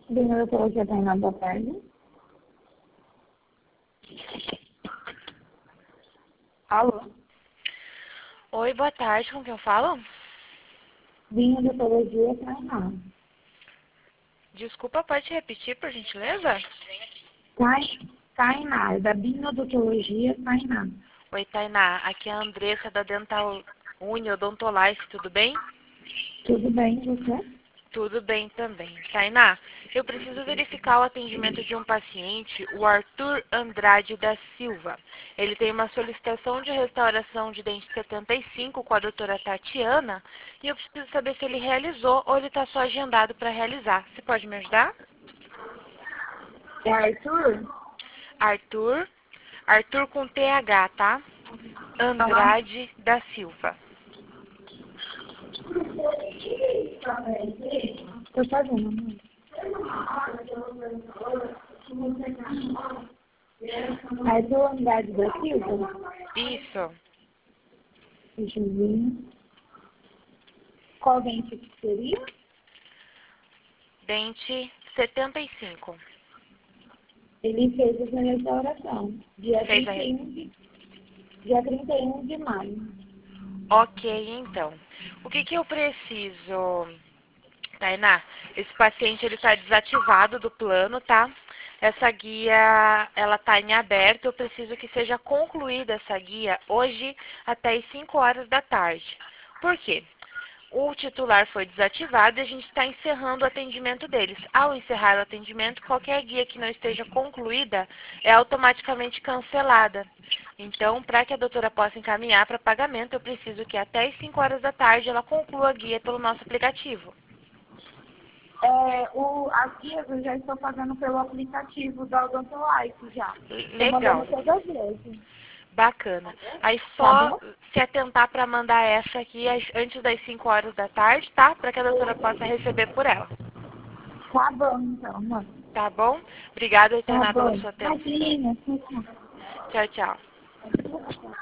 Biblioteca tem na boa tarde. Alô? Oi, boa tarde, com quem eu falo? Bibliotologia Tainá. Desculpa, pode repetir, por gentileza? Tainá, é da Bibliotologia Tainá. Oi, Tainá, aqui é a Andressa da Dental Uni Odontolife, tudo bem? Tudo bem, você? Tudo bem também. Tainá, eu preciso verificar o atendimento de um paciente, o Arthur Andrade da Silva. Ele tem uma solicitação de restauração de dente 75 com a doutora Tatiana e eu preciso saber se ele realizou ou ele está só agendado para realizar. Você pode me ajudar? É Arthur? Arthur com TH, tá? Aham. Andrade da Silva. Tô fazendo, amor. Arthur Andrade da Silva? Isso. Deixa eu ver. Qual dente que seria? Dente 75. Ele fez essa restauração. Dia Fez a... 31 de maio. Ok, então. O que eu preciso, Tainá? Esse paciente ele está desativado do plano, tá? Essa guia, ela está em aberto. Eu preciso que seja concluída essa guia hoje até as 5 horas da tarde. Por quê? O titular foi desativado e a gente está encerrando o atendimento deles. Ao encerrar o atendimento, qualquer guia que não esteja concluída é automaticamente cancelada. Então, para que a doutora possa encaminhar para pagamento, eu preciso que até as 5 horas da tarde ela conclua a guia pelo nosso aplicativo. As guias eu já estou fazendo pelo aplicativo da Odontolife já. Estou mandando Legal, todas as vezes. bacana. Aí Tá só bom? se atentar para mandar essa aqui antes das 5 horas da tarde, tá? Para que a doutora possa receber por ela. Tá bom, então, mano. Tá bom? Obrigada, Tá Tainá, pela bom. sua atenção. Imagina, Tchau, tchau.